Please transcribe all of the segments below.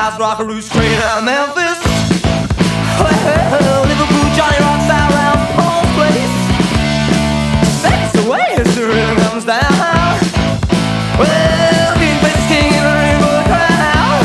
House Rockaroo straight out of Memphis. Well, Liverpool, Johnny Rock's out round Paul's place. That's the way history really comes down. Well, King Bass King in the rainbow crowd.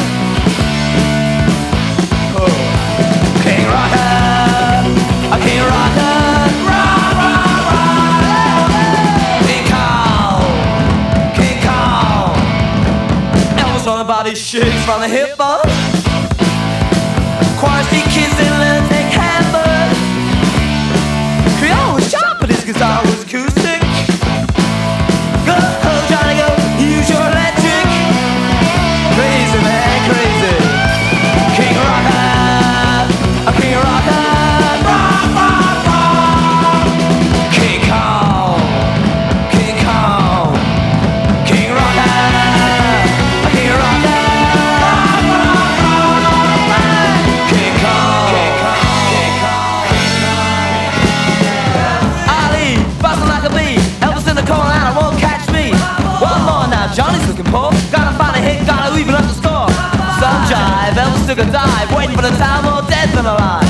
Oh, King Rocker, King Rocker, rock, rock, rock. King Kong, King Kong. Elvis on the body shakes from the hip up. Choir Street kids didn't let him take hammer. Creole was sharp, but his guitar was acoustic. Go, Johnny, go, use your electric. Crazy man, crazy. King Rocker, King Rocker, rock, rock, rock. King Kong, King Kong, King Rocker, King Rocker, rock, rock, rock. King Kong, King Kong, King Kong. Ali, buzzing like a bee. Elvis in the corner and I won't catch me. One more now, Johnny's looking poor. Gotta find a hit, gotta even up the score. Some jive, Elvis took a dive, waiting for the time more dead than alive.